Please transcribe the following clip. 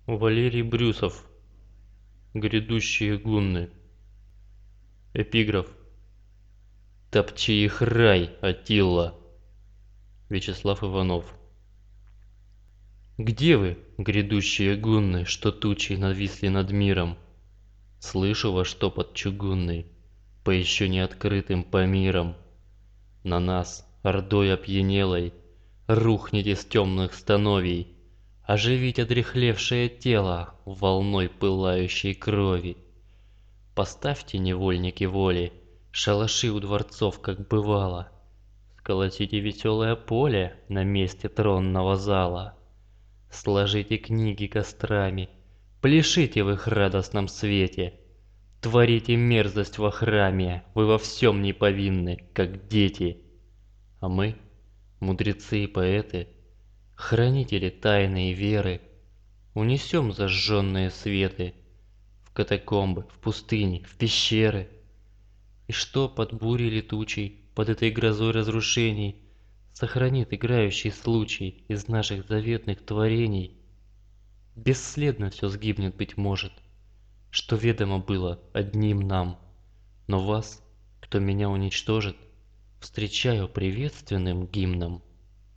Валерий Брюсов. Грядущие гунны. Эпиграф. Топчи их рай, Аттила. Вячеслав Иванов. Где вы, грядущие гунны, что тучей нависли над миром? Слышу ваш топот чугунный по еще не открытым Памирам. На нас, ордой опьянелой, рухните с темных становий, оживить одряхлевшее тело волной пылающей крови. Поставьте, невольники воли, шалаши у дворцов, как бывало, сколотите веселое поле на месте тронного зала. Сложите книги кострами, пляшите в их радостном свете, творите мерзость во храме, вы во всем не повинны, как дети. А мы, мудрецы и поэты, хранители тайны и веры, унесем зажженные светы в катакомбы, в пустыни, в пещеры. И что под бурей летучей, под этой грозой разрушений сохранит играющий случай из наших заветных творений? Бесследно все сгибнет, быть может, что ведомо было одним нам. Но вас, кто меня уничтожит, встречаю приветственным гимном.